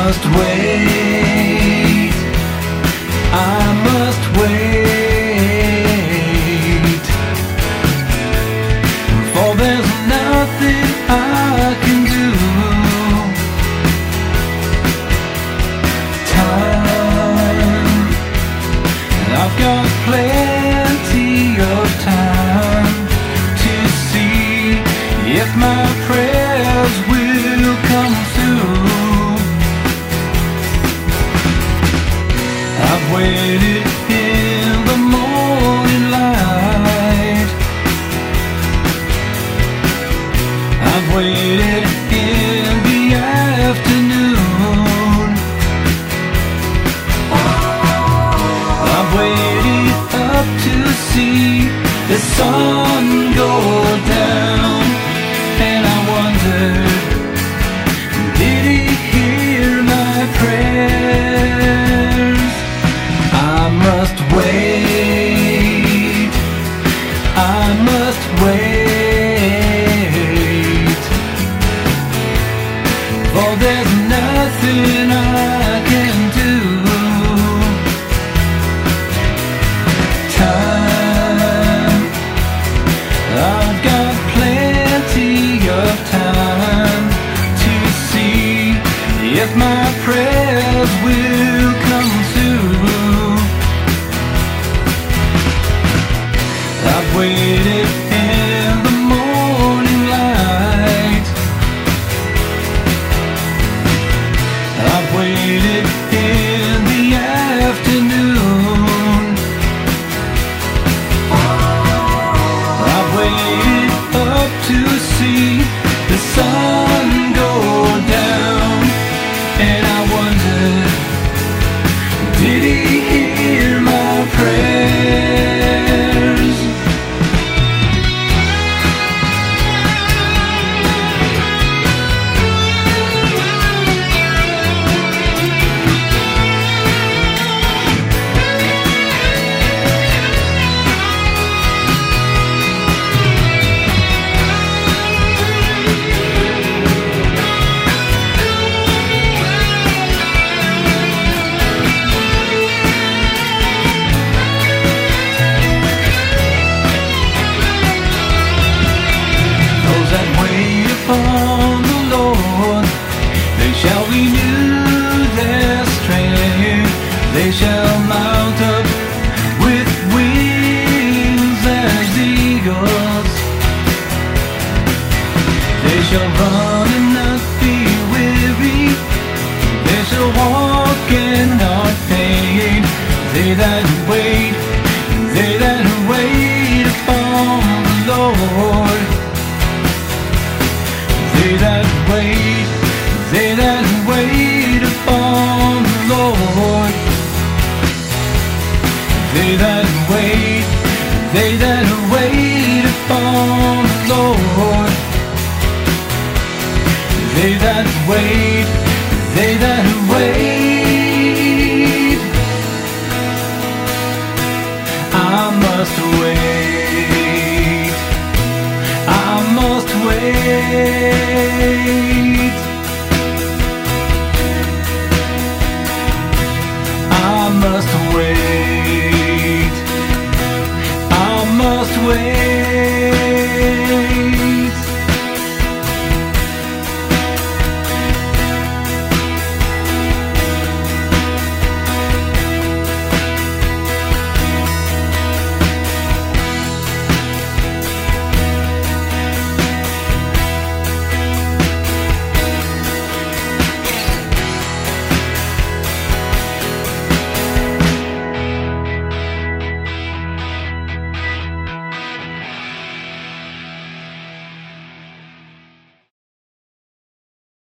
must wait. I must wait. For there's nothing I can do. Time, I've got plenty of time to see if my prayers will come through. I've waited in the morning light. I've waited in the afternoon. I've waited up to see the sun go down. And I wondered, did he hear my prayers? I must wait. I must wait. For there's nothing I can do. Time, I've got plenty of time to see if my prayers will come through. I've waited in the morning light. I've waited in the afternoon. I've waited up to see the sun go down. And I wondered, did he hear my prayers? Upon the Lord, they shall renew their strength. They shall mount up with wings as eagles. They shall run and not be weary. They shall walk and not faint. They that wait upon the Lord. They that wait upon the Lord. They that wait upon the Lord. They that wait